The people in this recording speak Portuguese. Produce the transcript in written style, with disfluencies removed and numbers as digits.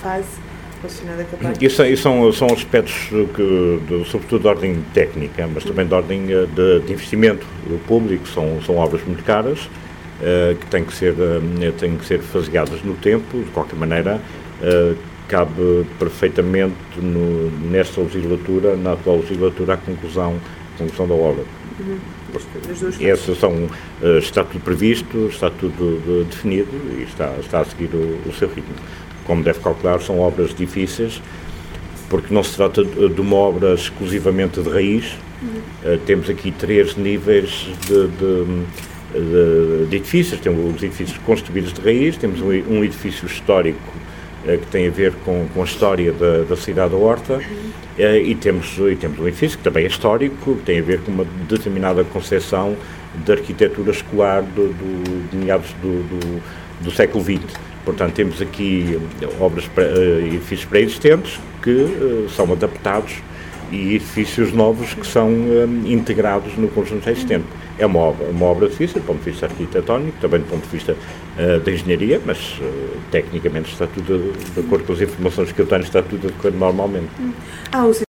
fase relacionada com a parte... Isso são aspectos, sobretudo de ordem técnica, mas também de ordem de investimento público. São obras muito caras, que têm que ser faseadas no tempo. De qualquer maneira, cabe perfeitamente nesta legislatura, na atual legislatura, a conclusão da obra. Esses está tudo previsto, está tudo definido e está a seguir o seu ritmo. Como deve calcular, são obras difíceis, porque não se trata de uma obra exclusivamente de raiz. Temos aqui 3 níveis de edifícios. Temos os edifícios construídos de raiz, temos um edifício histórico que tem a ver com a história da cidade da Horta, e temos um edifício que também é histórico, que tem a ver com uma determinada concepção de arquitetura escolar de meados do século XX. Portanto, temos aqui edifícios pré-existentes que são adaptados e edifícios novos que são integrados no conjunto existente. É uma obra difícil, do ponto de vista arquitetónico, também do ponto de vista da engenharia, mas tecnicamente está tudo, de acordo com as informações que eu tenho, está tudo a decorrer normalmente.